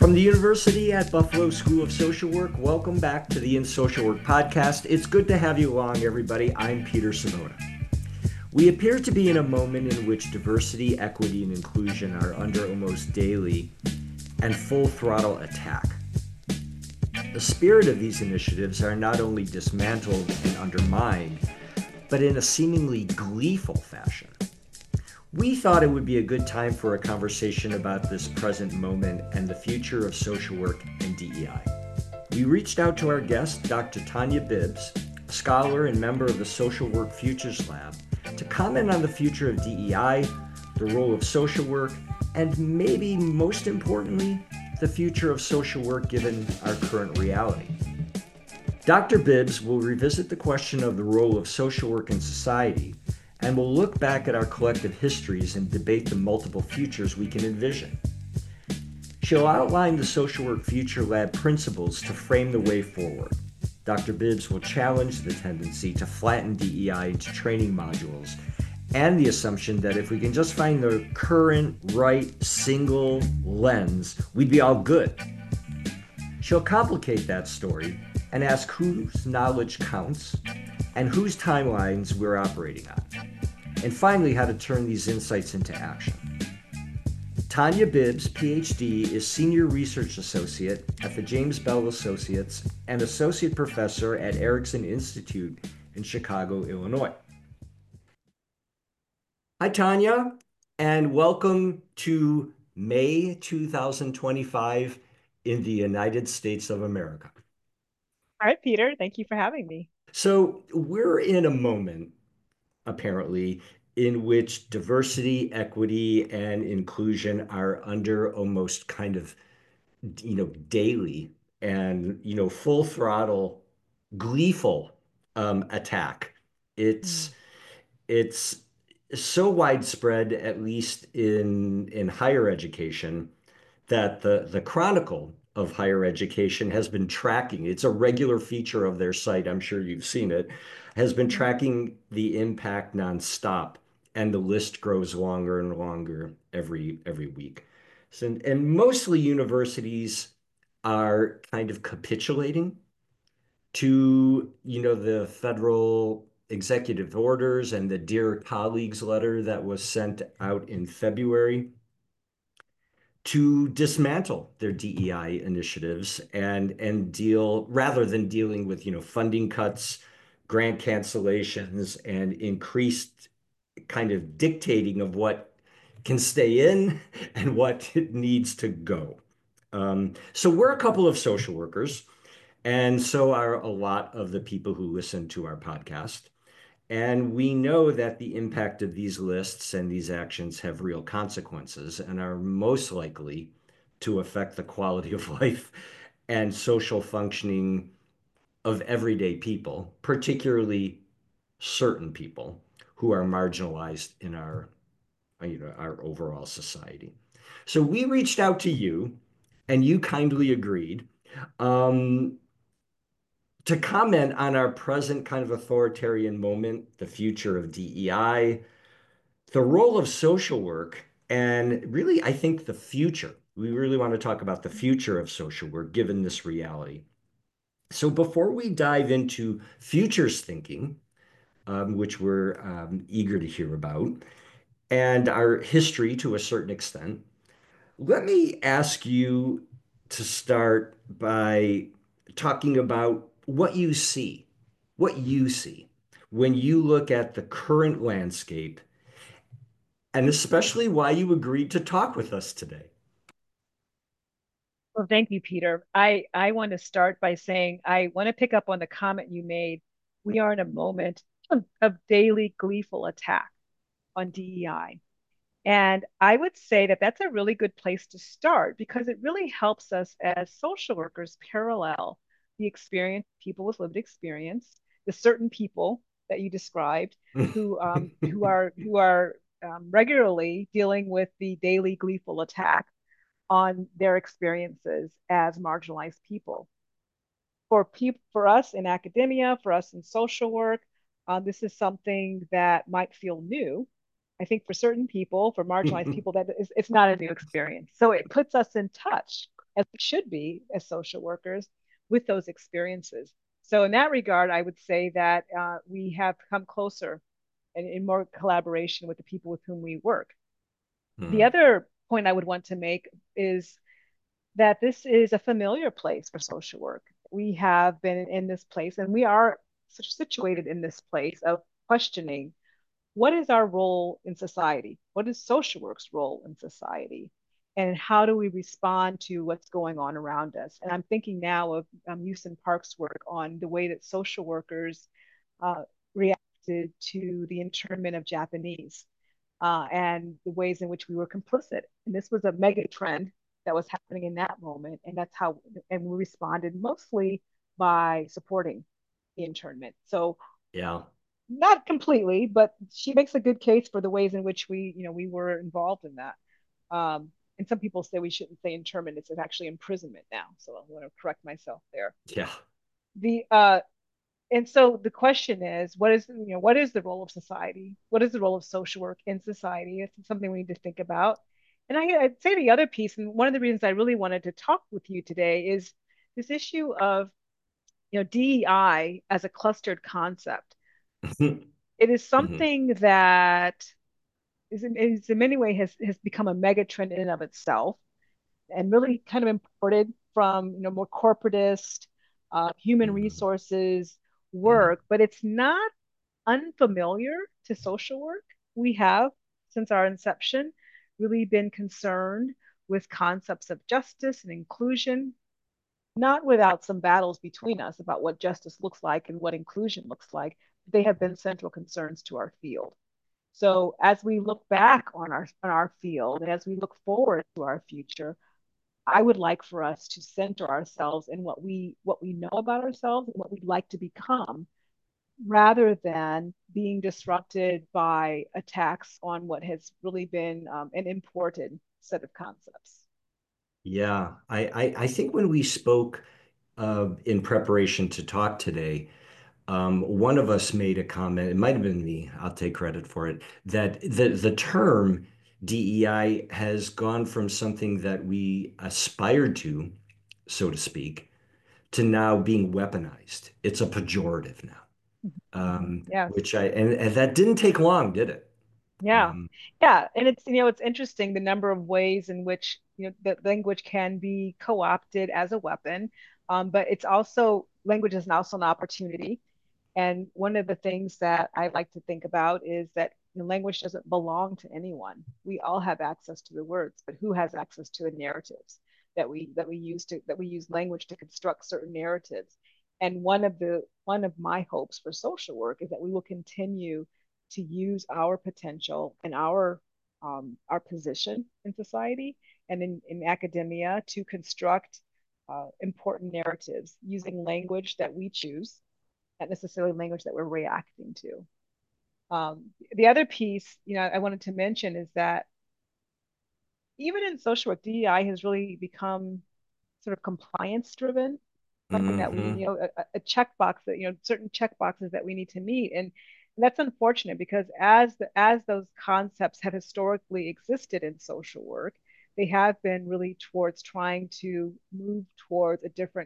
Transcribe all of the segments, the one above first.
From the University at Buffalo School of Social Work, welcome back to the In Social Work podcast. It's good to have you along, everybody. I'm Peter Savona. We appear to be in a moment in which diversity, equity, and inclusion are under almost daily and full throttle attack. The spirit of these initiatives are not only dismantled and undermined, but in a seemingly gleeful fashion. We thought it would be a good time for a conversation about this present moment and the future of social work and DEI. We reached out to our guest, Dr. Tanya Bibbs, a scholar and member of the Social Work Futures Lab, to comment on the future of DEI, the role of social work, and maybe most importantly, the future of social work given our current reality. Dr. Bibbs will revisit the question of the role of social work in society, and we'll look back at our collective histories and debate the multiple futures we can envision. She'll outline the Social Work Future Lab principles to frame the way forward. Dr. Bibbs will challenge the tendency to flatten DEI into training modules and the assumption that if we can just find the current, right, single lens, we'd be all good. She'll complicate that story and ask whose knowledge counts and whose timelines we're operating on. And finally, how to turn these insights into action. Tanya Bibbs, PhD, is Senior Research Associate at the James Bell Associates and Associate Professor at Erickson Institute in Chicago, Illinois. Hi, Tanya, and welcome to May 2025 in the United States of America. All right, Peter, thank you for having me. So, we're in a moment, apparently, in which diversity, equity, and inclusion are under almost kind of, daily and, full throttle, gleeful attack. It's Mm. it's so widespread, at least in higher education, that the Chronicle of Higher Education has been tracking. It's a regular feature of their site. I'm sure you've seen it. Has been Mhm. tracking the impact nonstop, and the list grows longer and longer every week. So, and mostly universities are kind of capitulating to, the federal executive orders and the Dear Colleagues letter that was sent out in February to dismantle their DEI initiatives and deal rather than dealing with, funding cuts, grant cancellations, and increased kind of dictating of what can stay in and what needs to go. So we're a couple of social workers, and so are a lot of the people who listen to our podcast. And we know that the impact of these lists and these actions have real consequences and are most likely to affect the quality of life and social functioning of everyday people, particularly certain people who are marginalized in our overall society. So we reached out to you, and you kindly agreed. Um, to comment on our present kind of authoritarian moment, the future of DEI, the role of social work, and really, I think the future. We really want to talk about the future of social work given this reality. So before we dive into futures thinking, which we're eager to hear about, and our history to a certain extent, let me ask you to start by talking about what you see when you look at the current landscape, and especially why you agreed to talk with us today. Well, thank you, Peter. I want to start by saying I want to pick up on the comment you made. We are in a moment of daily gleeful attack on DEI. And I would say that that's a really good place to start because it really helps us as social workers parallel the experience, people with lived experience, the certain people that you described who are regularly dealing with the daily gleeful attack on their experiences as marginalized people. For us in academia, for us in social work, this is something that might feel new. I think for certain people, for marginalized people, that is, it's not a new experience. So it puts us in touch as we should be as social workers with those experiences. So, in that regard, I would say that we have come closer and in more collaboration with the people with whom we work. The Hmm. other point I would want to make is that this is a familiar place for social work. We have been in this place and we are situated in this place of questioning what is our role in society? What is social work's role in society? And how do we respond to what's going on around us? And I'm thinking now of Houston Park's work on the way that social workers uh, reacted to the internment of Japanese and the ways in which we were complicit. And this was a mega trend that was happening in that moment. And that's how, and we responded mostly by supporting the internment. So Yeah. not completely, but she makes a good case for the ways in which we were involved in that. And some people say we shouldn't say internment; it's actually imprisonment now. So I want to correct myself there. Yeah. The and so the question is, what is the role of society? What is the role of social work in society? It's something we need to think about. And I'd say the other piece, and one of the reasons I really wanted to talk with you today is this issue of DEI as a clustered concept. It is Hmm. something that is in many ways has become a mega trend in and of itself and really kind of imported from more corporatist human Hmm. resources Hmm. work, but it's not unfamiliar to social work. We have, since our inception, really been concerned with concepts of justice and inclusion, not without some battles between us about what justice looks like and what inclusion looks like. They have been central concerns to our field. So as we look back on our field and as we look forward to our future, I would like for us to center ourselves in what we know about ourselves and what we'd like to become, rather than being disrupted by attacks on what has really been an imported set of concepts. Yeah. I think when we spoke in preparation to talk today, one of us made a comment, it might have been me, I'll take credit for it, that the term DEI has gone from something that we aspired to, so to speak, to now being weaponized. It's a pejorative now. Yes. Which and that didn't take long, did it? Yeah. Um, Yeah. And it's interesting the number of ways in which that language can be co-opted as a weapon. But it's also language is also an opportunity. And one of the things that I like to think about is that language doesn't belong to anyone. We all have access to the words, but who has access to the narratives that we use language to construct certain narratives? And one of my hopes for social work is that we will continue to use our potential and our position in society and in academia to construct important narratives using language that we choose, not necessarily language that we're reacting to. The other piece, I wanted to mention is that even in social work, DEI has really become sort of compliance driven, something that we, mhm. a checkbox that, certain checkboxes that we need to meet. And that's unfortunate because as those concepts have historically existed in social work, they have been really towards trying to move towards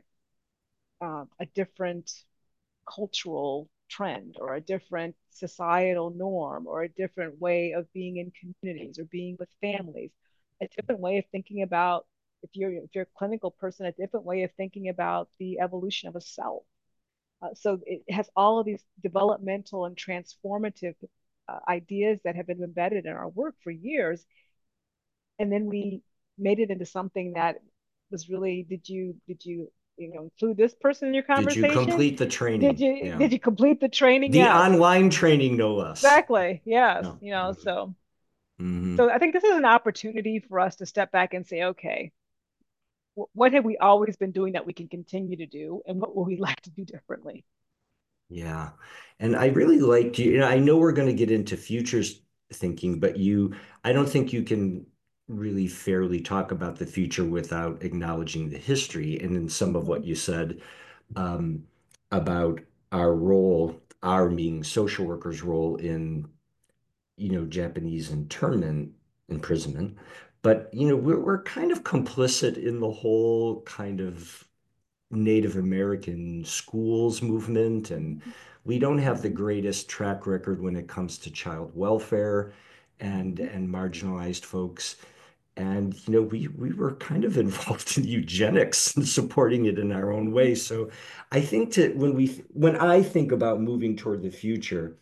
a different cultural trend or a different societal norm or a different way of being in communities or being with families, a different way of thinking about, if you're a clinical person, a different way of thinking about the evolution of a cell. So it has all of these developmental and transformative ideas that have been embedded in our work for years, and then we made it into something that was really, did you include this person in your Did you conversation? complete the did training? you Yeah. did you complete the training? The Yes, online training, no less. exactly. Yes, No. so Hmm. I think this is an opportunity for us to step back and say, okay, what have we always been doing that we can continue to do, and what will we like to do differently? Yeah. And I really liked I know we're going to get into futures thinking, but I don't think you can really fairly talk about the future without acknowledging the history. And in some of Mm-hmm. what you said um, about our role, our being social workers' role in Japanese internment, imprisonment. But, we're kind of complicit in the whole kind of Native American schools movement, and we don't have the Mhm, greatest track record when it comes to child welfare and mhm, marginalized folks. And we were kind of involved in eugenics and supporting it in our own way. mhm. So I think when I think about moving toward the future,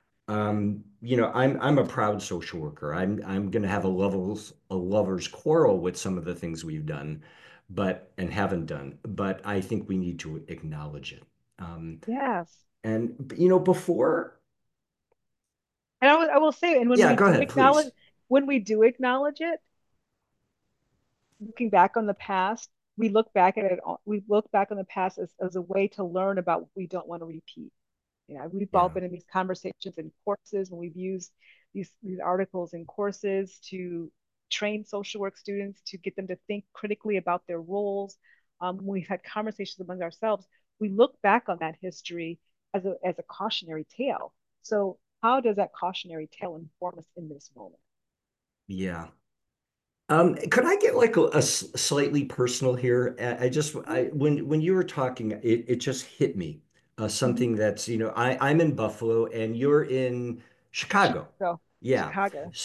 I'm a proud social worker. I'm going to have a lover's quarrel with some of the things we've done, and haven't done. But I think we need to acknowledge it. Um, Yes. and before, And I will say, and yeah, go ahead, please. when we do acknowledge it, looking back on the past, we look back on the past as a way to learn about what we don't want to repeat. Yeah, we've all Yeah. been in these conversations in courses when we've used these articles in courses to train social work students to get them to think critically about their roles. We've had conversations among ourselves. We look back on that history as a cautionary tale. So how does that cautionary tale inform us in this moment? Yeah. Could I get like slightly personal here? I just I when you were talking, it just hit me. Mhm. Something that's, I'm in Buffalo and you're in Chicago. Chicago, Yeah. Chicago.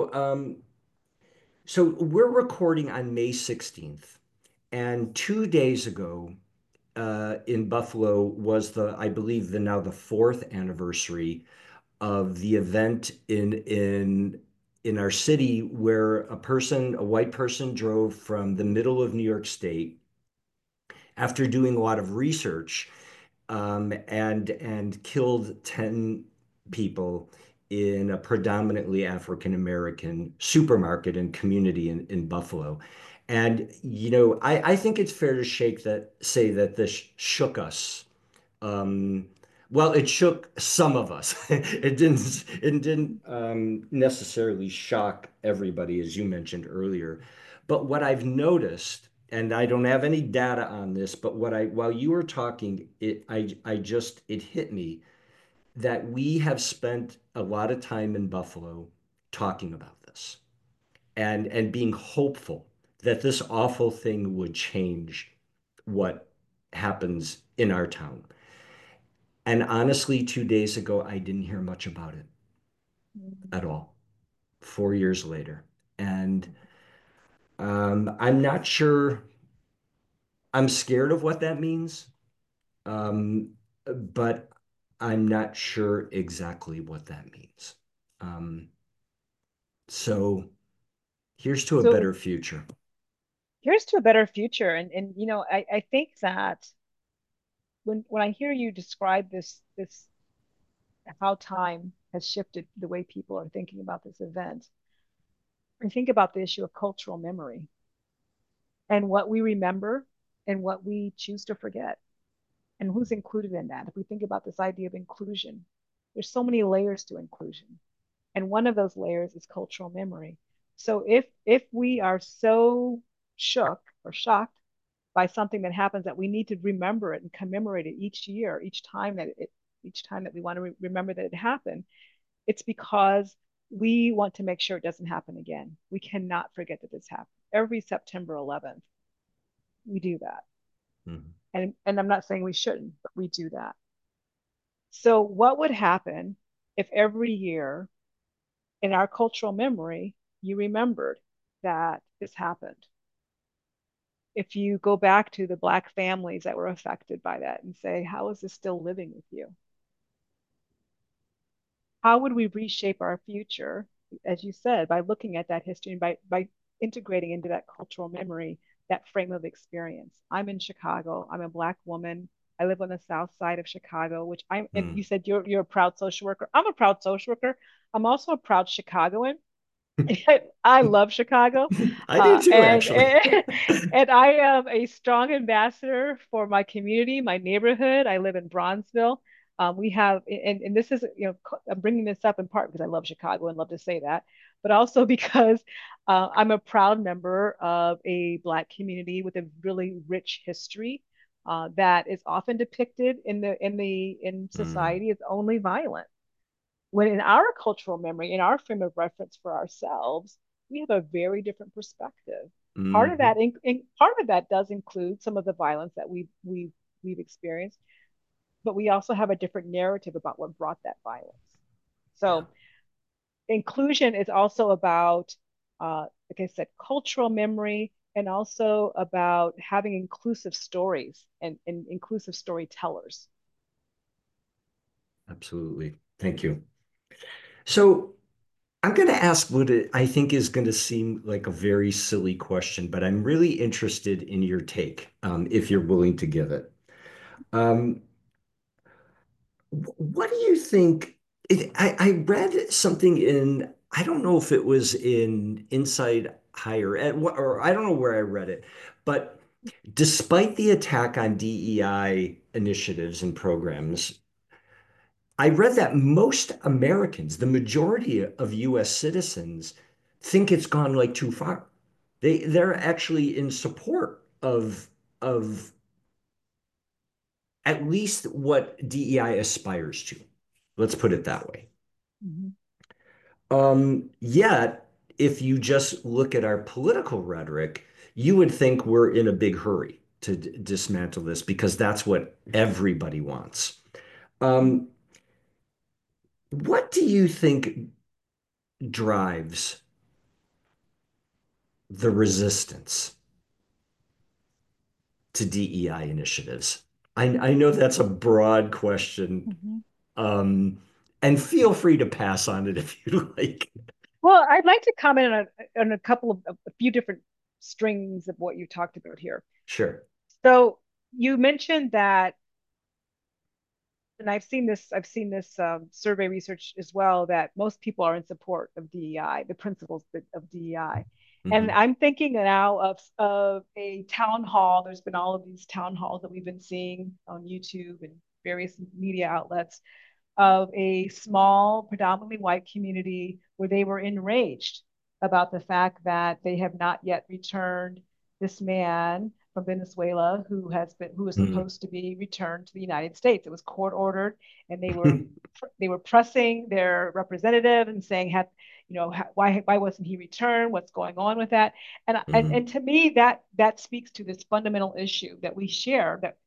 So we're recording on May 16th, and 2 days ago, in Buffalo was I believe, now the fourth anniversary of the event in our city where a white person, drove from the middle of New York State after doing a lot of research, and killed 10 people in a predominantly African American supermarket and community in Buffalo. And I think it's fair to say that this shook us. um, well, it shook some of us. It didn't necessarily shock everybody, as you mentioned earlier. But what I've noticed, and I don't have any data on this, but while you were talking, it hit me that we have spent a lot of time in Buffalo talking about this and being hopeful that this awful thing would change what happens in our town. And honestly, 2 days ago, I didn't hear much about it at all, 4 years later. And I'm not sure, I'm scared of what that means, um, but I'm not sure exactly what that means. Um, so here's to a So better future. here's to a better future. And I think that when I hear you describe this how time has shifted the way people are thinking about this event, I think about the issue of cultural memory and what we remember and what we choose to forget and who's included in that. If we think about this idea of inclusion, there's so many layers to inclusion. And one of those layers is cultural memory. So if we are so shook or shocked by something that happens that we need to remember it and commemorate it each year, each time that we want to remember that it happened, it's because we want to make sure it doesn't happen again. We cannot forget that this happened. Every September 11th, we do that. Mhm. And I'm not saying we shouldn't, but we do that. So what would happen if every year in our cultural memory, you remembered that this happened? If you go back to the Black families that were affected by that and say, how is this still living with you? How would we reshape our future, as you said, by looking at that history and by integrating into that cultural memory that frame of experience? I'm in Chicago. I'm a Black woman. I live on the south side of Chicago, and you Hmm. said you're a proud social worker. I'm a proud social worker. I'm also a proud Chicagoan. I love Chicago, I do too, and, actually. and I am a strong ambassador for my community, my neighborhood. I live in Bronzeville. We have, and this is, I'm bringing this up in part because I love Chicago and love to say that, but also because I'm a proud member of a Black community with a really rich history that is often depicted in Mm, society as only violent when in our cultural memory, in our frame of reference for ourselves, we have a very different perspective. Hmm. Part of that does include some of the violence that we've experienced, but we also have a different narrative about what brought that violence. Yeah, So inclusion is also about, like I said, cultural memory, and also about having inclusive stories and inclusive storytellers. absolutely. Thank you. So I'm going to ask what I think is going to seem like a very silly question, but I'm really interested in your take, if you're willing to give it. Um, what do you think? I read something in, I don't know if it was in Inside Higher Ed, or I don't know where I read it, but despite the attack on DEI initiatives and programs, I read that most Americans, the majority of US citizens, think it's gone like too far. They're actually in support of at least what DEI aspires to. Let's put it that way. Mm-hmm. Yet, if you just look at our political rhetoric, you would think we're in a big hurry to dismantle this because that's what everybody wants. Mm-hmm. Um, what do you think drives the resistance to DEI initiatives? I know that's a broad question, Mm-hmm. um, and feel free to pass on it if you like. Well, I'd like to comment on a couple of a few different strings of what you talked about here. Sure. So you mentioned that, and I've seen this survey research as well, that most people are in support of DEI, the principles of DEI. And Hmm. I'm thinking now of a town hall. There's been all of these town halls that we've been seeing on YouTube and various media outlets of a small, predominantly white community where they were enraged about the fact that they have not yet returned this man from Venezuela who was Hmm. supposed to be returned to the United States. It was court ordered, and they were pressing their representative and saying, "Have why wasn't he returned? What's going on with that?" And Hmm. to me, that speaks to this fundamental issue that we share, that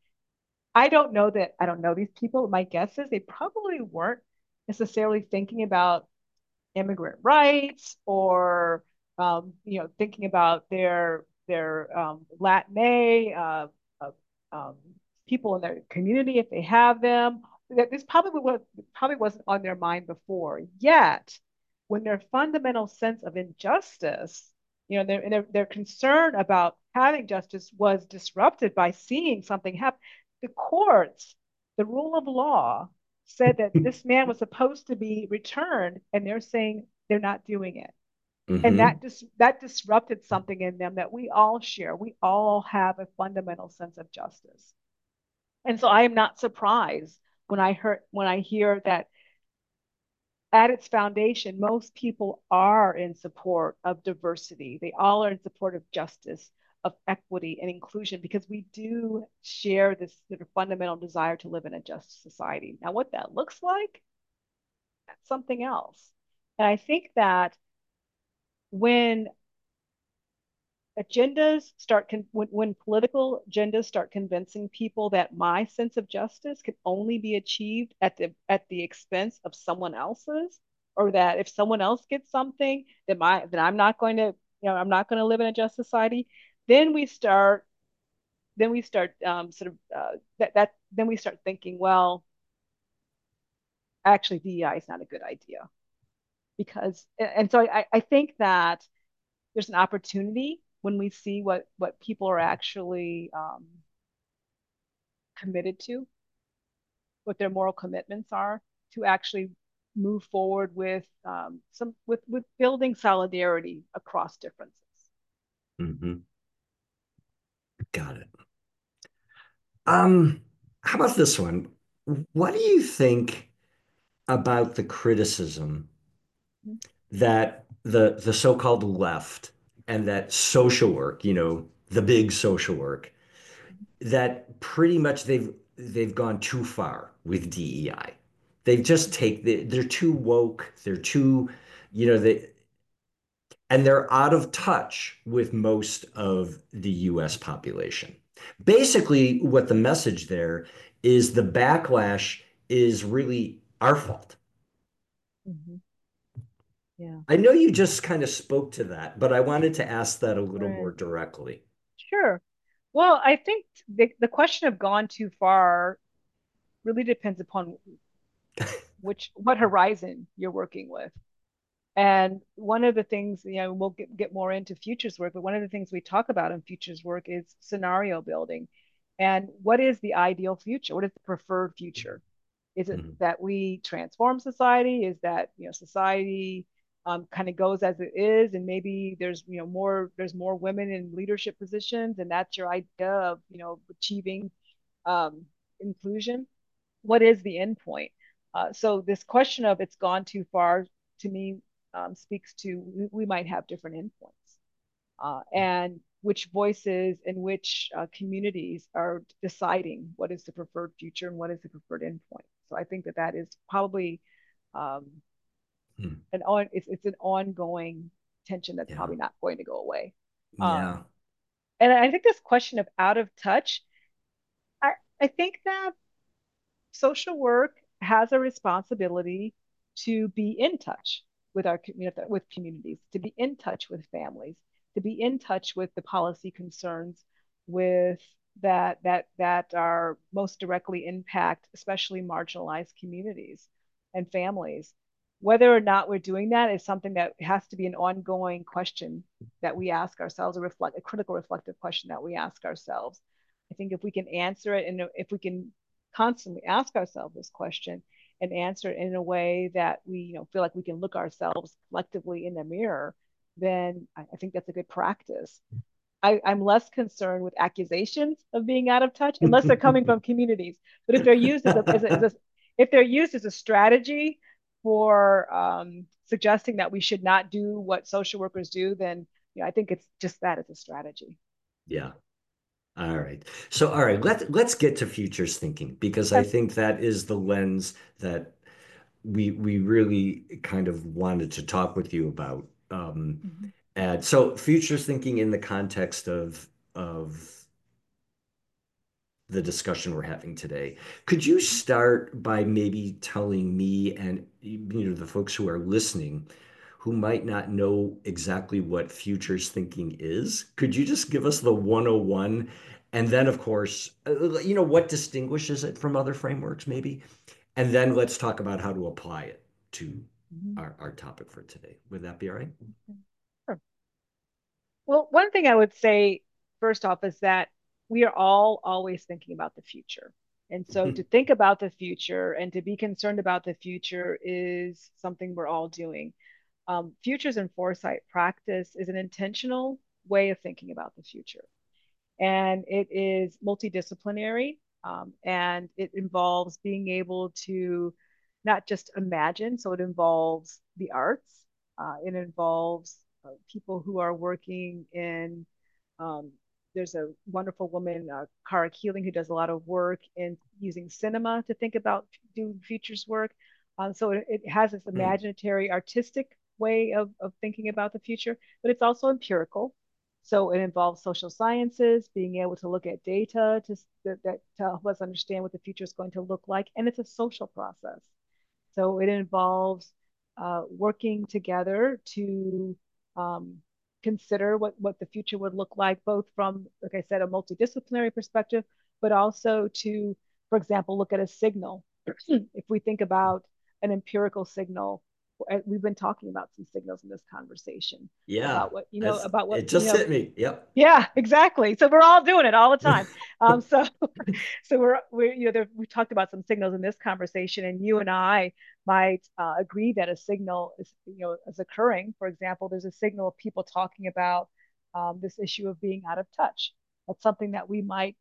I don't know these people. My guess is they probably weren't necessarily thinking about immigrant rights or thinking about their Latin uh, um, people in their community if they have them. That this probably wasn't on their mind before. Yet, when their fundamental sense of injustice, their concern about having justice was disrupted by seeing something happen, the courts, the rule of law said that this man was supposed to be returned, and they're saying they're not doing it. And Hmm. that disrupted something in them that we all share. We all have a fundamental sense of justice. And so I am not surprised when I hear that at its foundation, most people are in support of diversity. They all are in support of justice, of equity and inclusion, because we do share this sort of fundamental desire to live in a just society. Now, what that looks like, that's something else. And I think that when when political agendas start convincing people that my sense of justice can only be achieved at the expense of someone else's, or that if someone else gets something, then I'm not going to live in a just society, then we start sort of that then we start thinking, well, actually DEI is not a good idea. Because and so I think that there's an opportunity when we see what people are actually committed to, what their moral commitments are, to actually move forward with with building solidarity across differences. Hmm. Got it. Um, how about this one? What do you think about the criticism that the so-called left and that social work, the big social work, that pretty much they've gone too far with DEI. They've just they're too woke, they're too, you know, they and they're out of touch with most of the US population. Basically, what the message there is the backlash is really our fault. Mhm. Yeah. I know you just kind of spoke to that, but I wanted to ask that a little more Right. directly. Sure. Well, I think the question of gone too far really depends upon what horizon you're working with. And one of the things, we'll get more into futures work, but one of the things we talk about in futures work is scenario building. And what is the ideal future? What is the preferred future? Is it Mhm. that we transform society? Is that, society kind of goes as it is, and maybe there's more women in leadership positions, and that's your idea of, achieving um, inclusion? What is the end point? So this question of it's gone too far to me speaks to we might have different endpoints, and which voices and which communities are deciding what is the preferred future and what is the preferred endpoint. So I think that that is probably um, Hmm. it's an ongoing tension that's Yeah. probably not going to go away. Um, Yeah. and I think this question of out of touch, I, I think that social work has a responsibility to be in touch with our with communities, to be in touch with families, to be in touch with the policy concerns with that are most directly impact, especially marginalized communities and families. Whether or not we're doing that is something that has to be an ongoing question that we ask ourselves, a critical reflective question that we ask ourselves. I think if we can answer it, and if we can constantly ask ourselves this question and answer it in a way that we feel like we can look ourselves collectively in the mirror, then I think that's a good practice. I'm less concerned with accusations of being out of touch unless they're coming from communities. But if they're used if they're used as a strategy for suggesting that we should not do what social workers do, then I think it's just that as a strategy. Yeah. All right. So, all right, let's get to futures thinking because I Okay. think that is the lens that we really kind of wanted to talk with you about. Mm-hmm. And so futures thinking in the context of the discussion we're having today. Could you start by maybe telling me and the folks who are listening who might not know exactly what futures thinking is? Could you just give us the 101? And then, of course, what distinguishes it from other frameworks, maybe? And then let's talk about how to apply it to Mm-hmm. our topic for today. Would that be all right? Sure. Well, one thing I would say first off is that we are all always thinking about the future. And so to think about the future and to be concerned about the future is something we're all doing. Futures and foresight practice is an intentional way of thinking about the future. And it is multidisciplinary, and it involves being able to not just imagine, so it involves the arts, it involves people who are working in there's a wonderful woman, Cara Keeling, who does a lot of work in using cinema to think about doing futures work. So it has this imaginatory, artistic way of thinking about the future, but it's also empirical. So it involves social sciences, being able to look at data to help us understand what the future is going to look like, and it's a social process. So it involves working together to um, consider what the future would look like, both from, like I said, a multidisciplinary perspective, but also to, for example, look at a signal. If we think about an empirical signal, we've been talking about some signals in this conversation Yeah, about what it just hit me. Yep. yeah, exactly. So we're all doing it all the time. So so we're we talked about some signals in this conversation, and you and I might agree that a signal is occurring. For example, there's a signal of people talking about this issue of being out of touch. That's something that we might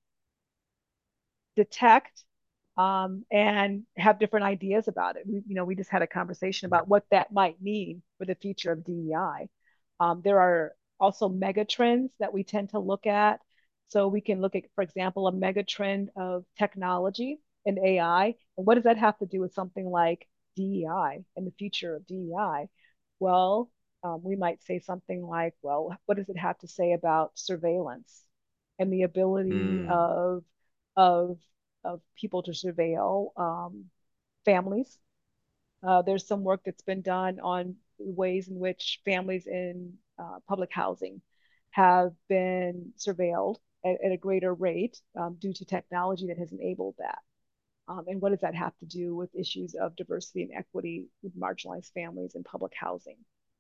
detect and have different ideas about it. We just had a conversation about what that might mean for the future of DEI. There are also mega trends that we tend to look at. So we can look at, for example, a mega trend of technology and AI. And what does that have to do with something like DEI and the future of DEI? Well, We might say something like, well, what does it have to say about surveillance and the ability Mm, of of people to surveil families? There's some work that's been done on ways in which families in public housing have been surveilled at a greater rate due to technology that has enabled that. And what does that have to do with issues of diversity and equity with marginalized families in public housing?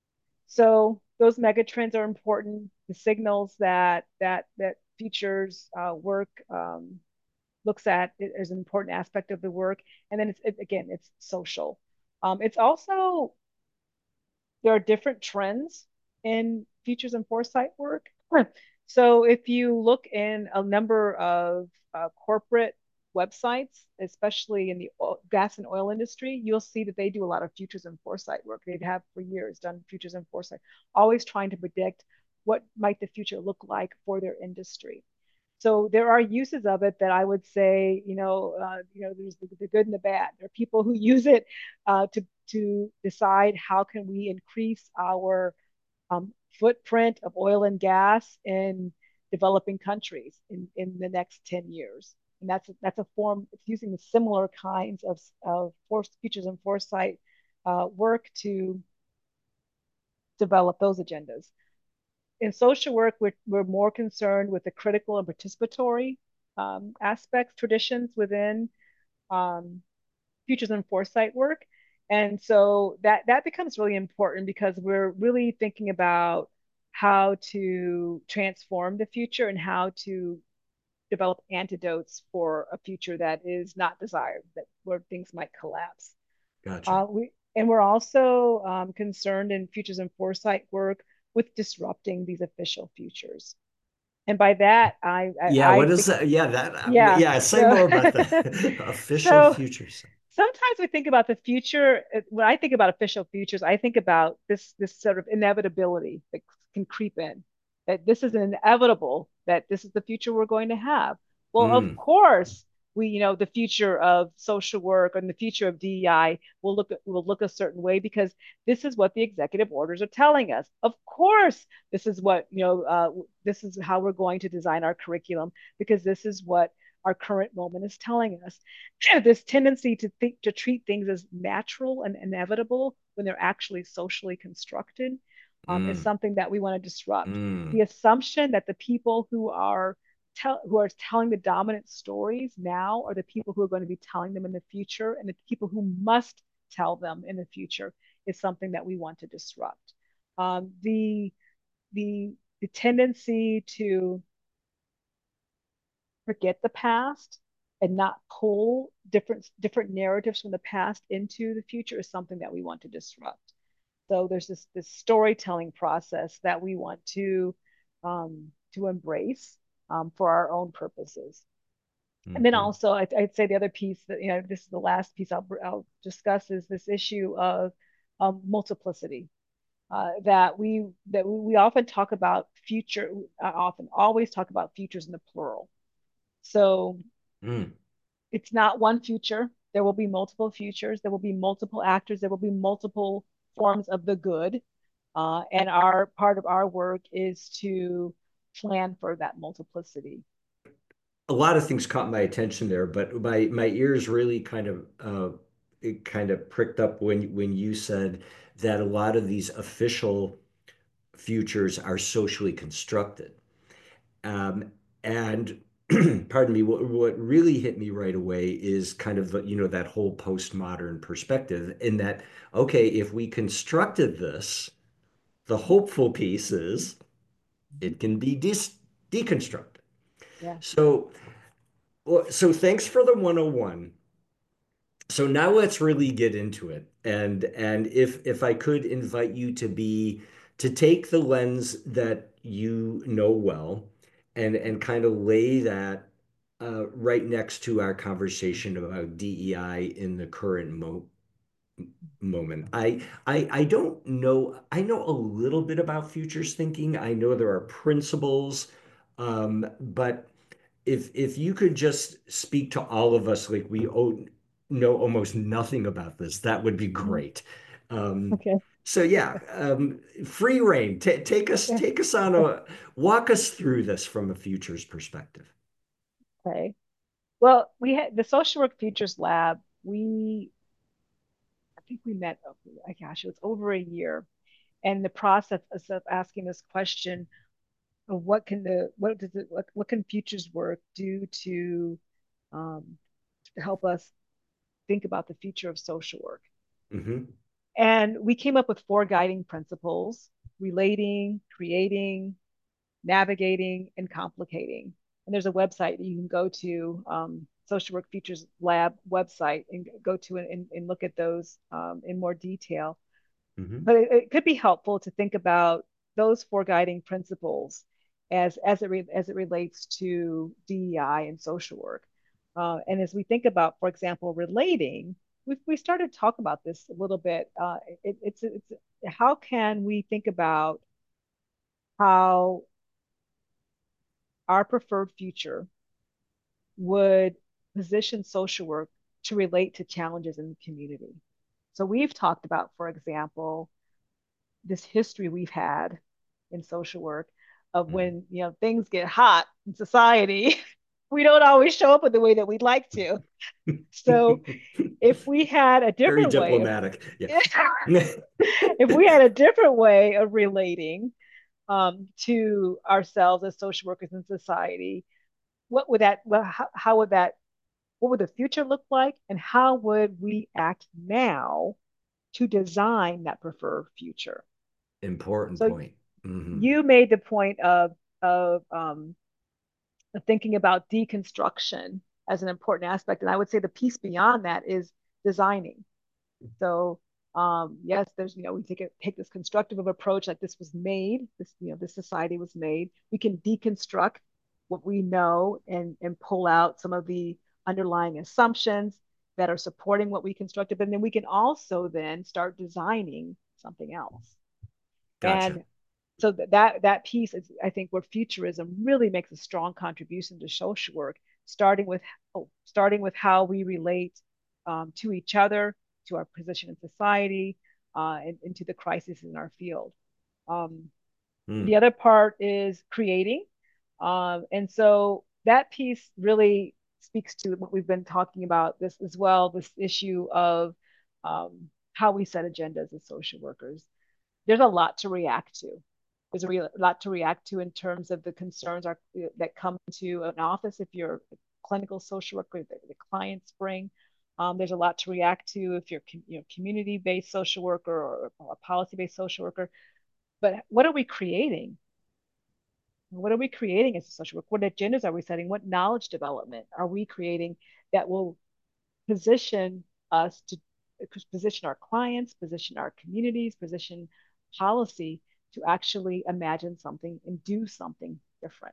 So those megatrends are important. The signals that features work looks at is an important aspect of the work. And then again, it's social. It's also there are different trends in futures and foresight work. So if you look in a number of corporate websites, especially in the gas and oil industry, you'll see that they do a lot of futures and foresight work. They have for years done futures and foresight, always trying to predict what might the future look like for their industry. So there are uses of it that I would say, there's the good and the bad. There are people who use it to decide how can we increase our footprint of oil and gas in developing countries in the next 10 years. And that's a form, it's using the similar kinds of futures and foresight work to develop those agendas. In social work, we're more concerned with the critical and participatory aspects, traditions within um, futures and foresight work. And so that becomes really important because we're really thinking about how to transform the future and how to develop antidotes for a future that is not desired, that where things might collapse. gotcha. We're also concerned in futures and foresight work with disrupting these official futures. And by that, Yeah, what is think, that? Yeah, that, yeah. yeah, say So, more about the official so futures. sometimes we think about the future. When I think about official futures, I think about this sort of inevitability that can creep in. That this is inevitable. That this is the future we're going to have. Well, of Mm, course, the future of social work and the future of DEI will look a certain way because this is what the executive orders are telling us. Of course, this is what this is how we're going to design our curriculum because this is what our current moment is telling us. This tendency to treat things as natural and inevitable when they're actually socially constructed is mm, something that we want to disrupt. The mm, assumption that the people who are telling the dominant stories now are the people who are going to be telling them in the future, and the people who must tell them in the future is something that we want to disrupt. The tendency to forget the past and not pull different narratives from the past into the future is something that we want to disrupt. So there's this storytelling process that we want to embrace for our own purposes. And then mhm, also, I'd say the other piece that this is the last piece I'll discuss is this issue of multiplicity. That we often talk about future, often always talk about futures in the plural. So mm. it's not one future. There will be multiple futures. There will be multiple actors. There will be multiple forms of the good. And our part of our work is to plan for that multiplicity. A lot of things caught my attention there, but my ears really kind of it kind of pricked up when you said that a lot of these official futures are socially constructed. And pardon me, what really hit me right away is kind of that whole postmodern perspective in that, okay, if we constructed this, the hopeful piece is it can be deconstructed. Yeah. So, so thanks for the 101. So now let's really get into it. And if I could invite you to take the lens that you know well and kind of lay that right next to our conversation about DEI in the current moment. I don't know. I know a little bit about futures thinking. I know there are principles, but if you could just speak to all of us like know almost nothing about this, that would be great. Um, Okay. So yeah, free reign. Take us on a walk us through this from a futures perspective. Okay. Well, we had the Social Work Futures Lab. I think we met, oh my gosh, it was over a year. And the process of asking this question of what can futures work do um, to help us think about the future of social work. Hmm. And we came up with four guiding principles: relating, creating, navigating, and complicating. And there's a website that you can go to, Social Work Futures Lab website, and go to and look at those in more detail. Hmm. But it could be helpful to think about those four guiding principles as it relates to DEI and social work. And as we think about, for example, relating, we started to talk about this a little bit. It's how can we think about how our preferred future would position social work to relate to challenges in the community. So we've talked about, for example, this history we've had in social work of when things get hot in society, we don't always show up in the way that we'd like to. So if we had a Very different way of diplomatic. Yeah. if we had a different way of relating to ourselves as social workers in society, what would that well, how would that what would the future look like, and how would we act now to design that preferred future? Important So point. Hmm. you made the point of thinking about deconstruction as an important aspect, and I would say the piece beyond that is designing. So yes, there's we take this constructive of approach, like this was made, this society was made. We can deconstruct what we know and pull out some of the underlying assumptions that are supporting what we constructed, but then we can also then start designing something else. Gotcha. And so that piece is, I think, where futurism really makes a strong contribution to social work, starting with how we relate to each other, to our position in society, and to the crisis in our field. Um, the Mm. other part is creating, and so that piece really speaks to what we've been talking about this as well. This issue of how we set agendas as social workers. There's a lot to react to. There's lot to react to in terms of the concerns that come to an office if you're a clinical social worker, the clients bring. There's a lot to react to if you're community-based social worker or a policy-based social worker. But what are we creating? What are we creating as a social worker? What agendas are we setting? What knowledge development are we creating that will position us to position our clients, position our communities, position policy to actually imagine something and do something different?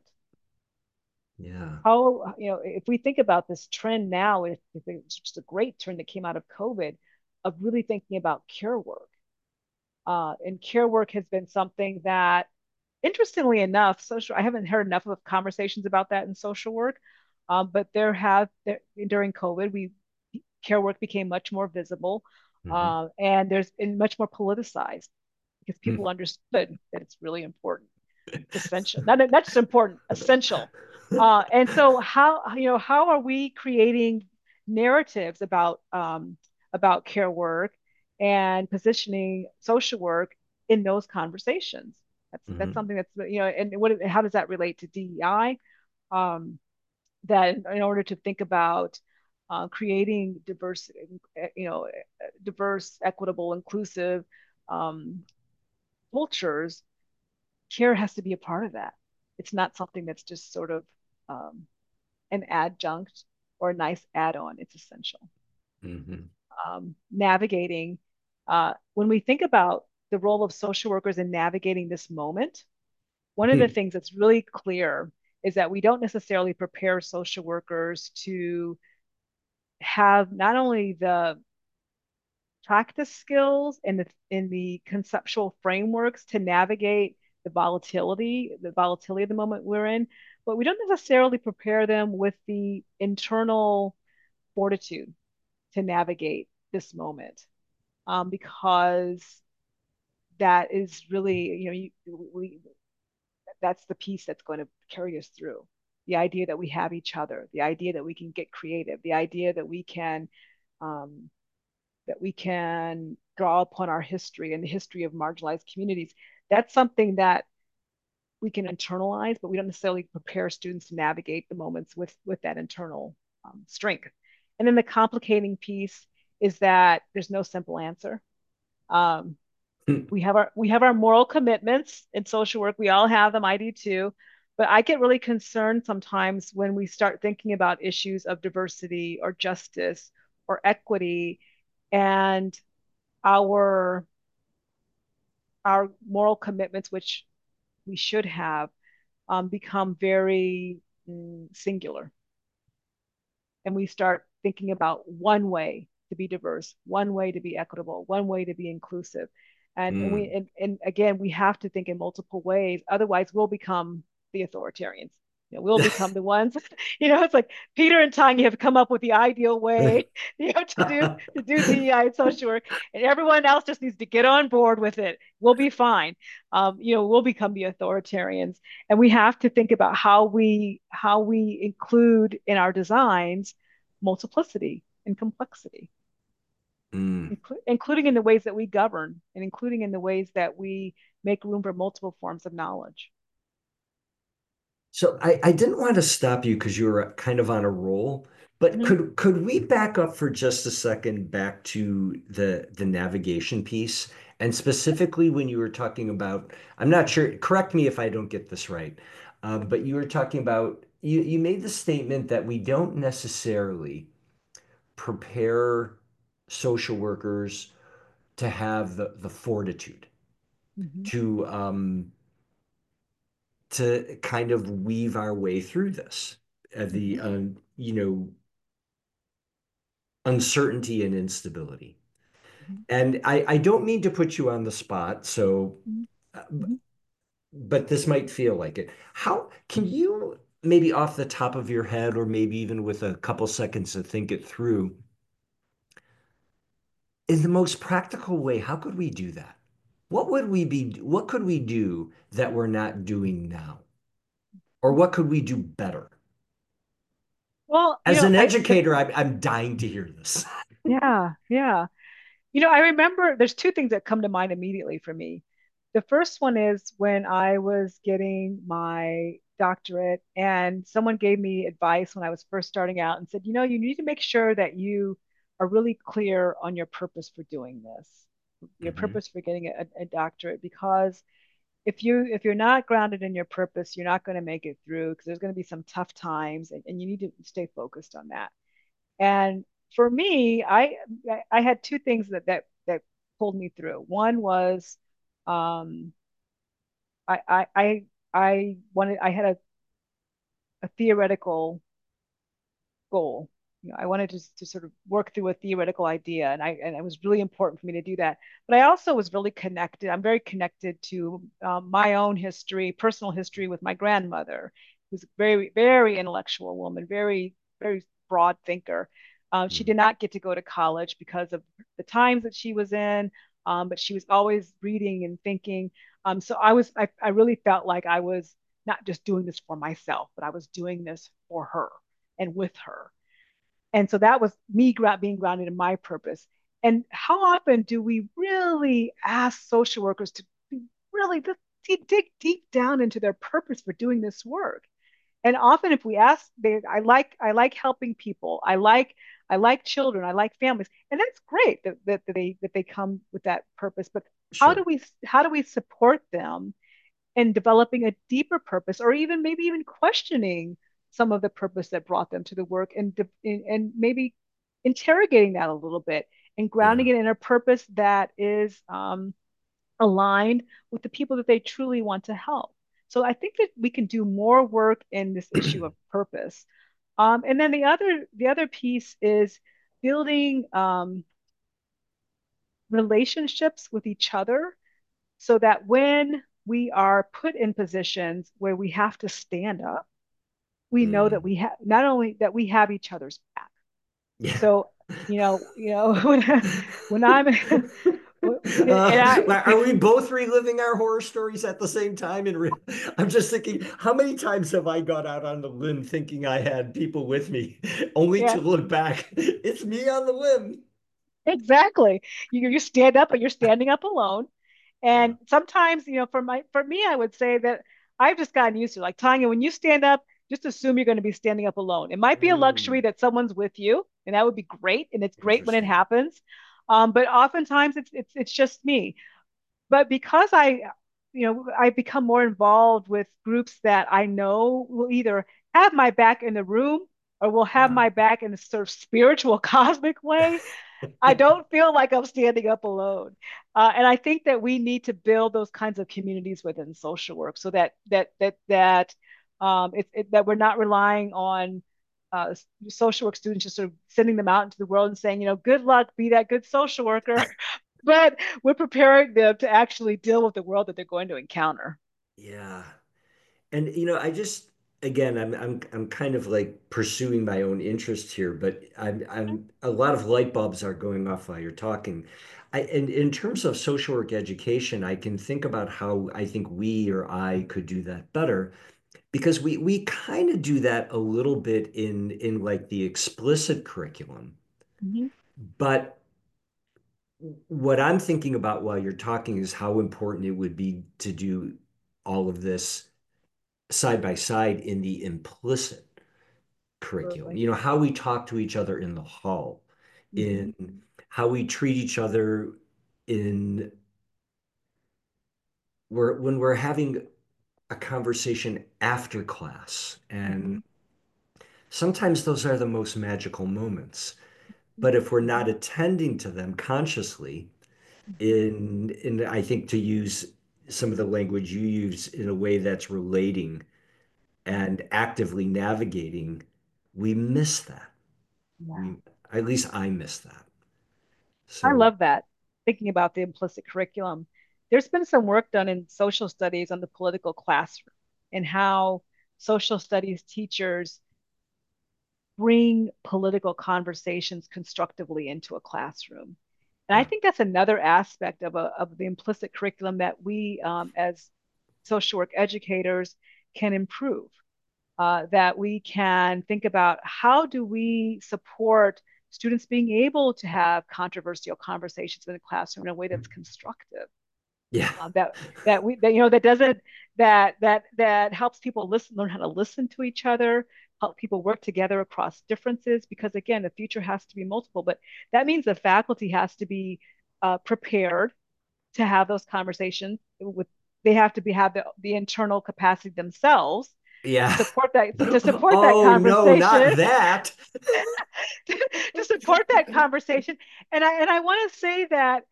Yeah. How, if we think about this trend now, if it's just a great trend that came out of COVID of really thinking about care work. And care work has been something that, interestingly enough, I haven't heard enough of conversations about that in social work. But during COVID, care work became much more visible, Hmm. and there's been much more politicized because Mm. people understood that it's really important. It's essential, not just important, essential. And so how are we creating narratives about care work and positioning social work in those conversations? That's Hmm. something and how does that relate to DEI? Um, that in order to think about creating diverse, equitable, inclusive um, cultures, care has to be a part of that. It's not something that's just sort of um, an adjunct or a nice add-on. It's essential. Hmm. Navigating when we think about the role of social workers in navigating this moment, one of the things that's really clear is that we don't necessarily prepare social workers to have not only the practice skills and the conceptual frameworks to navigate the volatility of the moment we're in, but we don't necessarily prepare them with the internal fortitude to navigate this moment because that is really, that's the piece that's going to carry us through. The idea that we have each other, the idea that we can get creative, the idea um, that we can draw upon our history and the history of marginalized communities. That's something that we can internalize, but we don't necessarily prepare students to navigate the moments with that internal strength. And then the complicating piece is that there's no simple answer. Um, we have our moral commitments in social work. We all have them. I do too. But I get really concerned sometimes when we start thinking about issues of diversity or justice or equity, and our our moral commitments, which we should have, become very singular, and we start thinking about one way to be diverse, one way to be equitable, one way to be inclusive. Mm. And again, we have to think in multiple ways. Otherwise, we'll become the authoritarians. We'll become the ones. It's like Peter and Tanya have come up with the ideal way, to do DEI and social work, and everyone else just needs to get on board with it. We'll be fine. We'll become the authoritarians, and we have to think about how we include in our designs multiplicity and complexity, Mm. including in the ways that we govern and including in the ways that we make room for multiple forms of knowledge. So I didn't want to stop you because you were kind of on a roll, but Mhm. could we back up for just a second back to the navigation piece? And specifically when you were talking about, I'm not sure, correct me if I don't get this right, but you were talking about, you made the statement that we don't necessarily prepare social workers to have the fortitude Mhm. to to kind of weave our way through this, the Mhm. uncertainty and instability. Mhm. And I don't mean to put you on the spot, so Mhm. uh, Mhm. but this might feel like it. How can you maybe off the top of your head, or maybe even with a couple seconds to think it through, in the most practical way, how could we do that? What could we do that we're not doing now? Or what could we do better? Well, As an I educator, I'm dying to hear this. yeah, yeah. I remember there's two things that come to mind immediately for me. The first one is when I was getting my doctorate, and someone gave me advice when I was first starting out and said, you need to make sure that you are really clear on your purpose for doing this, your Mhm. purpose for getting a doctorate, because if you're not grounded in your purpose, you're not going to make it through because there's going to be some tough times, and you need to stay focused on that. And for me, I had two things that pulled me through. One was um, I had a theoretical goal. I wanted to sort of work through a theoretical idea, and it was really important for me to do that. But I also was really connected. I'm very connected to my own history, personal history with my grandmother, who's a very, very intellectual woman, very, very broad thinker. She Mm. did not get to go to college because of the times that she was in, but she was always reading and thinking. So I really felt like I was not just doing this for myself, but I was doing this for her and with her. And so that was me being grounded in my purpose. And how often do we really ask social workers to really dig deep down into their purpose for doing this work? And often, if we ask, I like helping people. I like children. I like families, and that's great that they come with that purpose. But how do Sure. we how do we support them and developing a deeper purpose, or even maybe even questioning some of the purpose that brought them to the work, and maybe interrogating that a little bit and grounding Yeah. it in a purpose that is aligned with the people that they truly want to help. So I think that we can do more work in this issue of purpose. And then the other piece is building relationships with each other so that when we are put in positions where we have to stand up, we know that Mm. we have not only that we have each other's back. Yeah. So, when I'm And Are we both reliving our horror stories at the same time? I'm just thinking, how many times have I got out on the limb thinking I had people with me, only yeah, to look back, it's me on the limb. exactly. You stand up, but you're standing up alone. Yeah. And sometimes, for me, I would say that I've just gotten used to like Tanya, when you stand up, just assume you're going to be standing up alone. It might be a luxury Mm, that someone's with you, and that would be great, and it's great when it interesting. happens. But oftentimes it's just me. But because I become more involved with groups that I know will either have my back in the room or will have Yeah. my back in a sort of spiritual cosmic way. I don't feel like I'm standing up alone. And I think that we need to build those kinds of communities within social work so that we're not relying on social work students just sort of sending them out into the world and saying, good luck, be that good social worker. But we're preparing them to actually deal with the world that they're going to encounter. Yeah. And I just again, I'm kind of like pursuing my own interest here, but I'm a lot of light bulbs are going off while you're talking. And in terms of social work education, I can think about how I think we or I could do that better because we kind of do that a little bit in like the explicit curriculum. Mhm. But what I'm thinking about while you're talking is how important it would be to do all of this side by side in the implicit curriculum. Absolutely. How we talk to each other in the hall, Hmm. in how we treat each other in when we're having a conversation after class. Hmm. And sometimes those are the most magical moments. But if we're not attending to them consciously, Hmm. in I think to use some of the language you use in a way that's relating and actively navigating, we miss that. Yeah. We, at least I miss that. I So love that. Thinking about the implicit curriculum, there's been some work done in social studies on the political classroom and how social studies teachers bring political conversations constructively into a classroom. And I yeah, think that's another aspect of the implicit curriculum that we, as social work educators, can improve. That we can think about how do we support students being able to have controversial conversations in the classroom in a way that's constructive. yeah. That doesn't that helps people learn how to listen to each other, help people work together across differences, because again the future has to be multiple, but that means the faculty has to be prepared to have those conversations with they have to have the internal capacity themselves Yeah. to support that Oh no, conversation. not that. To support that conversation. And I want to say that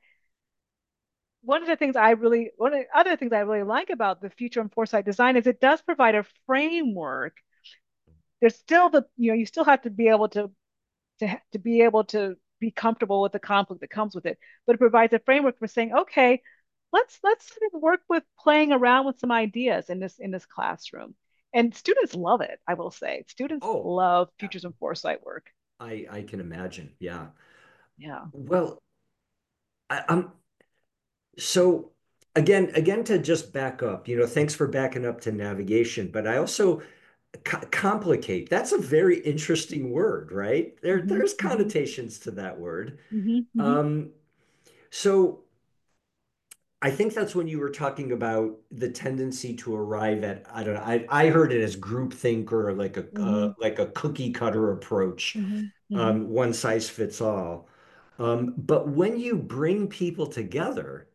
one of the other things I really like about the future and foresight design is it does provide a framework. There's still you still have to be able to be able to be comfortable with the conflict that comes with it, but it provides a framework for saying, okay, let's sort of work with playing around with some ideas in this classroom. And students love it, I will say. Students Oh, love futures and foresight work. I can imagine. Yeah. Yeah. Well, I'm so again to just back up, thanks for backing up to navigation, but I also complicate. That's a very interesting word, right? Hmm. There's Hmm. connotations to that word. Hmm. Hmm. Um, so I think that's when you were talking about the tendency to arrive at, I don't know, I heard it as groupthink or Hmm. like a cookie cutter approach, Hmm. Hmm. one size fits all. But when you bring people together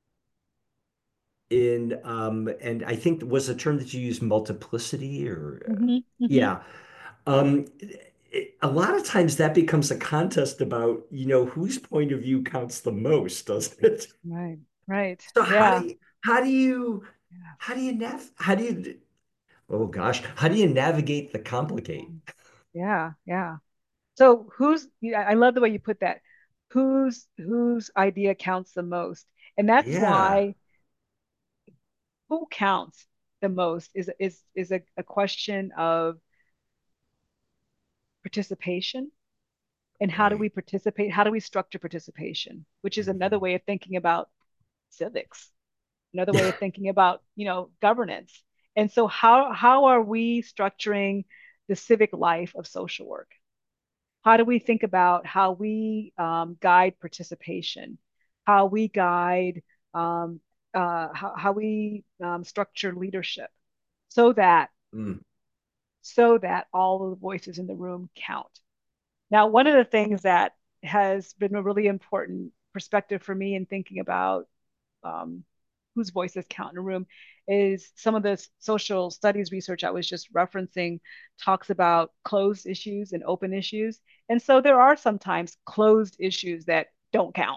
and I think was a term that you used multiplicity or, Hmm. Hmm. yeah, um, a lot of times that becomes a contest about, whose point of view counts the most, doesn't it? Right. Right. So Yeah. how do you Yeah. how do you oh gosh, how do you navigate the complicate? Yeah. Yeah. So I love the way you put that. Whose idea counts the most? And that's Yeah. why who counts the most is a question of participation. And how do we Right. participate? How do we structure participation? Which is another Mhm. way of thinking about civics, another way of thinking about, governance. And so how are we structuring the civic life of social work? How do we think about how we guide participation, how we guide, um, how we structure leadership, so that Mm, all of the voices in the room count. Now, one of the things that has been a really important perspective for me in thinking about um, whose voices count in a room is some of the social studies research I was just referencing talks about closed issues and open issues. And so there are sometimes closed issues that don't count.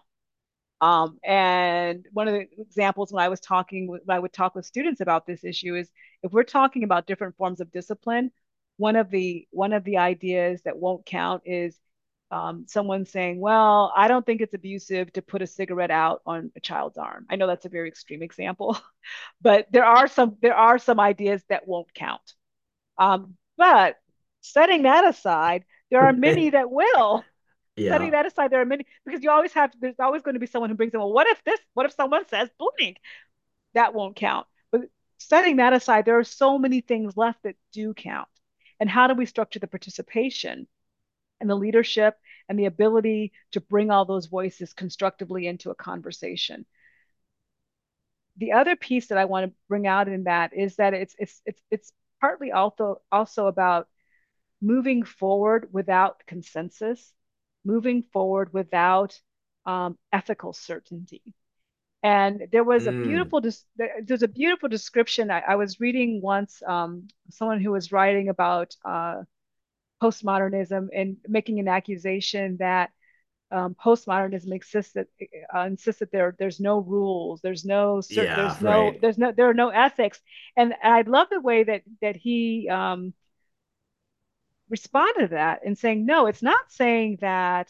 And one of the examples when I would talk with students about this issue is if we're talking about different forms of discipline, one of the ideas that won't count is someone saying, "Well, I don't think it's abusive to put a cigarette out on a child's arm." I know that's a very extreme example, but there are some ideas that won't count. But setting that aside, there are many that will. Setting yeah. that aside, there are many because there's always going to be someone who brings in, well, what if someone says blank? That won't count. But setting that aside, there are so many things left that do count. And how do we structure the participation and the leadership and the ability to bring all those voices constructively into a conversation? The other piece that I want to bring out in that is that it's partly also about moving forward without consensus, moving forward without ethical certainty. And Mm, there's a beautiful description. I was reading once someone who was writing about postmodernism and making an accusation that postmodernism insists that there's no rules, yeah, right. there are no ethics. And I love the way that he responded to that and saying, no, it's not saying that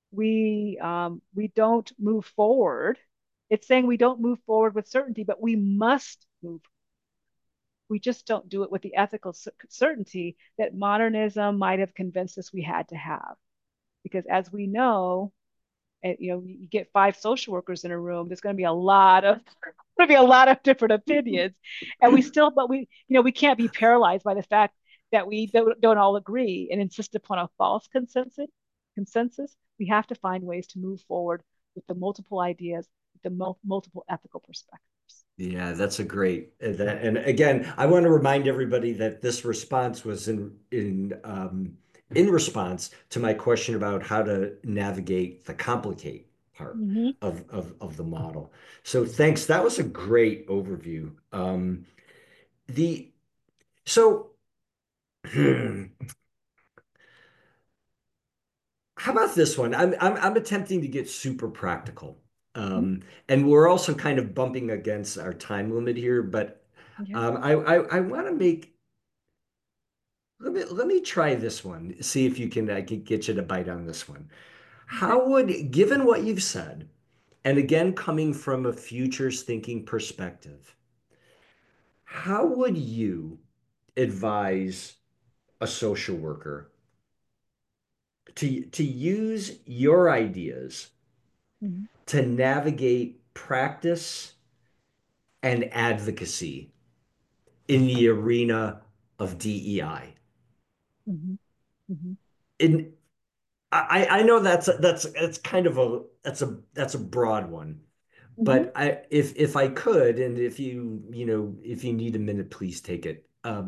we don't move forward. It's saying we don't move forward with certainty, but we must move. We just don't do it with the ethical certainty that modernism might have convinced us we had to have. Because as we know, you get five social workers in a room, there's going to be a lot of different opinions, and we can't be paralyzed by the fact that we don't all agree and insist upon a false consensus. We have to find ways to move forward with the multiple ideas, with the multiple ethical perspectives. Yeah, that's a great that, and again, I want to remind everybody that this response was in response to my question about how to navigate the complicate part Mm-hmm. of the model. So thanks. That was a great overview. The so how about this one? I'm attempting to get super practical. Mm-hmm. And we're also kind of bumping against our time limit here, but Okay. I want to make let me try this one. See if I can get you to bite on this one. Okay. Given what you've said, and again coming from a futures thinking perspective, how would you advise a social worker to use your ideas Mm-hmm. to navigate practice and advocacy in the arena of DEI? Mm-hmm. Mm-hmm. In I know that's kind of a broad one, Mm-hmm. but if I could, and if if you need a minute, please take it.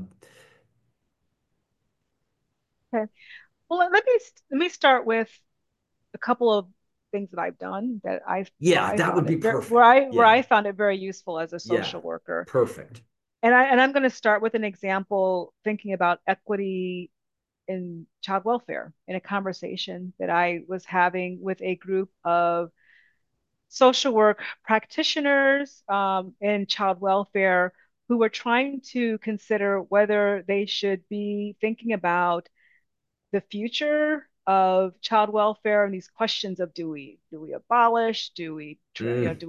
Okay. Well, let me start with a couple of things that I've done that Yeah, that would be perfect. where Yeah, I found it very useful as a yeah, social worker. perfect. And I'm going to start with an example thinking about equity in child welfare in a conversation that I was having with a group of social work practitioners in child welfare who were trying to consider whether they should be thinking about the future of child welfare and these questions of do we abolish, Mm.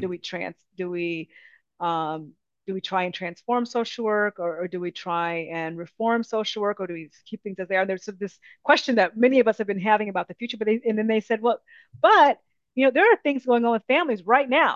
um, do we try and transform social work, or do we try and reform social work, or do we keep things as they are? There's this question that many of us have been having about the future, and then they said, well, but there are things going on with families right now.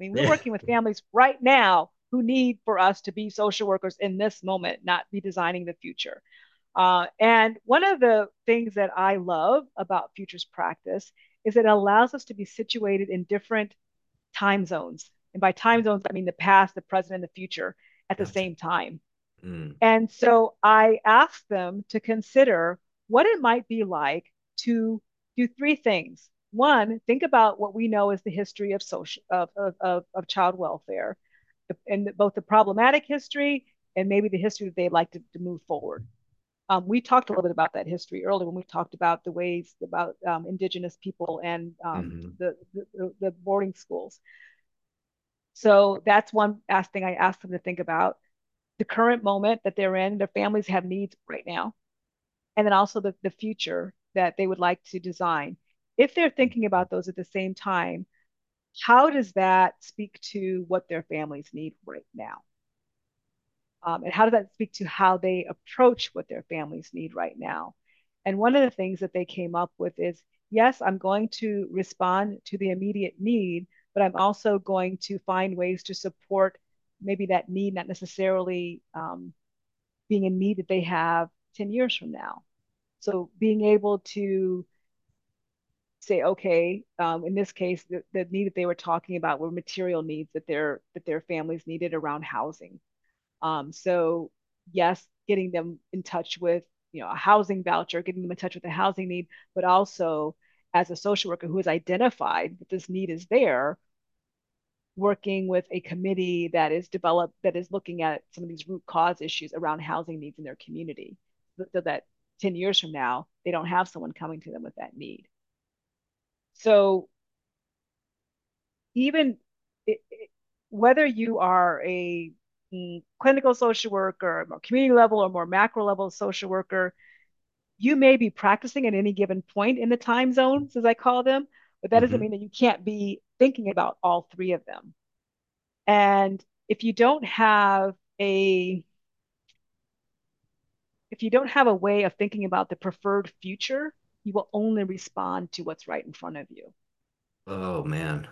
mean, we're Yeah. working with families right now who need for us to be social workers in this moment, not be designing the future. And one of the things that I love about futures practice is it allows us to be situated in different time zones. And by time zones, I mean the past, the present, and the future at the Gotcha. same time. Mm. And so I asked them to consider what it might be like to do three things. One, think about what we know as the history of social of child welfare, and both the problematic history and maybe the history that they'd like to move forward. We talked a little bit about that history earlier when we talked about the ways about indigenous people and Hmm. the boarding schools. So that's one thing I asked them to think about the current moment that they're in. Their families have needs right now, and then also the future that they would like to design. If they're thinking about those at the same time, how does that speak to what their families need right now? And how does that speak to how they approach what their families need right now? And one of the things that they came up with is yes, I'm going to respond to the immediate need, but I'm also going to find ways to support maybe that need, not necessarily being a need that they have 10 years from now. So being able to say, okay, in this case, the need that they were talking about were material needs that their families needed around housing. So yes, getting them in touch with, a housing voucher, getting them in touch with the housing need, but also as a social worker who has identified that this need is there, working with a committee that is developed, that is looking at some of these root cause issues around housing needs in their community, so that 10 years from now, they don't have someone coming to them with that need. So even whether you are a clinical social worker, more community level or more macro level social worker, you may be practicing at any given point in the time zones, as I call them, but that doesn't Hmm. mean that you can't be thinking about all three of them. And if you don't have a if you don't have a way of thinking about the preferred future, you will only respond to what's right in front of you. Oh man.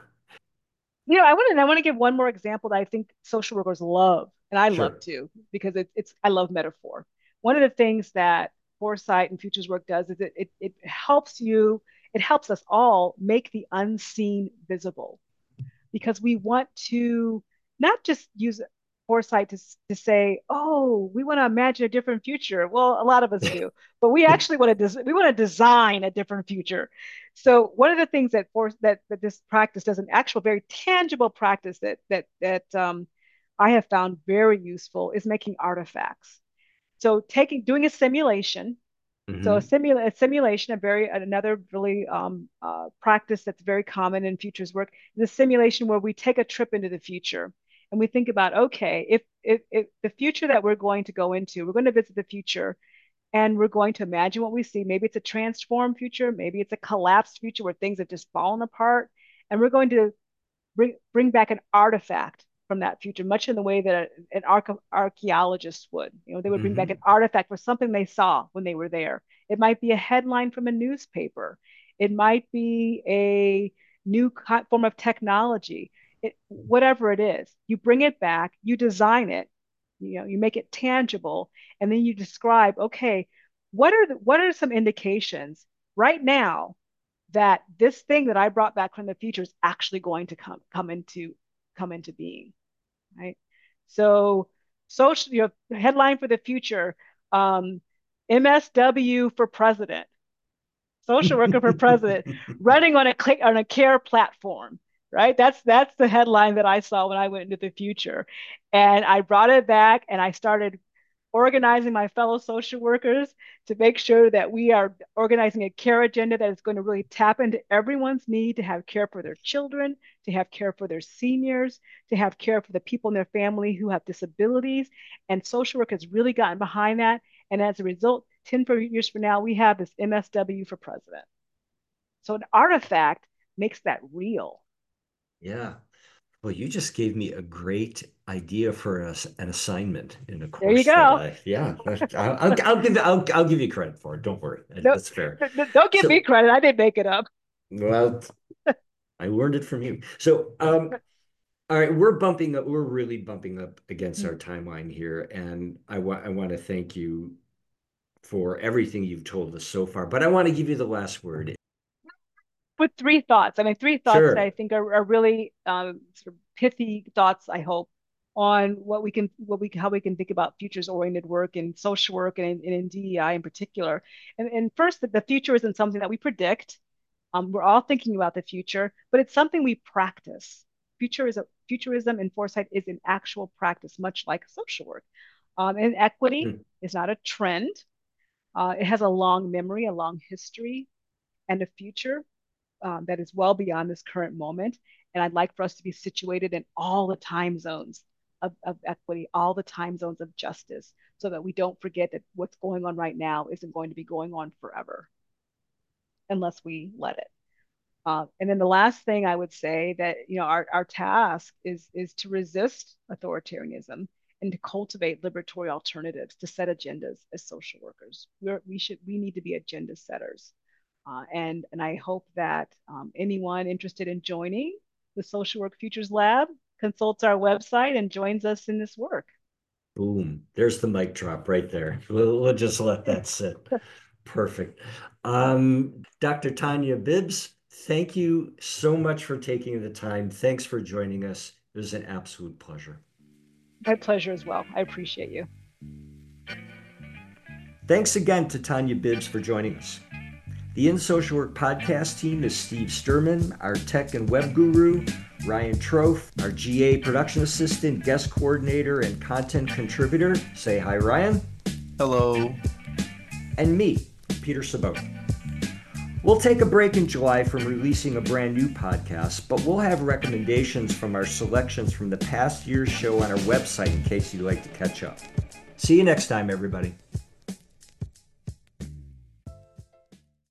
I want to give one more example that I think social workers love, and I love Sure. too, because it's I love metaphor. One of the things that foresight and futures work does is it helps you, it helps us all make the unseen visible because we want to not just use foresight to say, oh, we want to imagine a different future. Well, a lot of us do, but we actually we want to design a different future. So one of the things that this practice does, an actual very tangible practice that I have found very useful, is making artifacts. So doing a simulation, so Hmm. a simulation, another really practice that's very common in futures work is a simulation where we take a trip into the future and we think about, okay, if the future that we're going to go into, we're going to visit the future and we're going to imagine what we see. Maybe it's a transformed future, maybe it's a collapsed future where things have just fallen apart, and we're going to bring back an artifact from that future, much in the way that an archaeologist would. They would bring back an Hmm. artifact for something they saw when they were there. It might be a headline from a newspaper. It might be a new form of technology. Whatever it is, you bring it back, you design it, you make it tangible, and then you describe, okay, what are some indications right now that this thing that I brought back from the future is actually going to come into being, right? So, social, headline for the future, um, MSW for president, social worker for president, running on a care platform, right? That's the headline that I saw when I went into the future, and I brought it back and I started organizing my fellow social workers to make sure that we are organizing a care agenda that is going to really tap into everyone's need to have care for their children, to have care for their seniors, to have care for the people in their family who have disabilities. And social work has really gotten behind that. And as a result, 10 years from now, we have this MSW for president. So an artifact makes that real. Yeah. Well, you just gave me a great idea for us, an assignment in a There you course that go. yeah, I'll give you credit for it. Don't worry. Don't, That's fair. don't give me So, credit. I didn't make it up. well, I learned it from you. So, All right, we're bumping up, we're really bumping up against Mm. our timeline here, and I want to thank you for everything you've told us so far. But I want to give you the last word. With three thoughts. I mean, three thoughts that I Sure. think are really sort of pithy thoughts, I hope, on how we can think about futures-oriented work and social work and in DEI in particular. And first, the future isn't something that we predict. We're all thinking about the future, but it's something we practice. Futurism and foresight is an actual practice, much like social work. And equity Hmm. is not a trend. It has a long memory, a long history, and a future that is well beyond this current moment. And I'd like for us to be situated in all the time zones of equity, all the time zones of justice, so that we don't forget that what's going on right now isn't going to be going on forever unless we let it. And then the last thing I would say that our task is to resist authoritarianism and to cultivate liberatory alternatives to set agendas as social workers. We need to be agenda setters. And I hope that anyone interested in joining the Social Work Futures Lab consults our website and joins us in this work. Boom. There's the mic drop right there. We'll just let that sit. Perfect. Dr. Tanya Bibbs, thank you so much for taking the time. Thanks for joining us. It was an absolute pleasure. My pleasure as well. I appreciate you. Thanks again to Tanya Bibbs for joining us. The In Social Work podcast team is Steve Sturman, our tech and web guru, Ryan Trofe, our GA production assistant, guest coordinator, and content contributor. Say hi, Ryan. Hello. And me, Peter Sabota. We'll take a break in July from releasing a brand new podcast, but we'll have recommendations from our selections from the past year's show on our website in case you'd like to catch up. See you next time, everybody.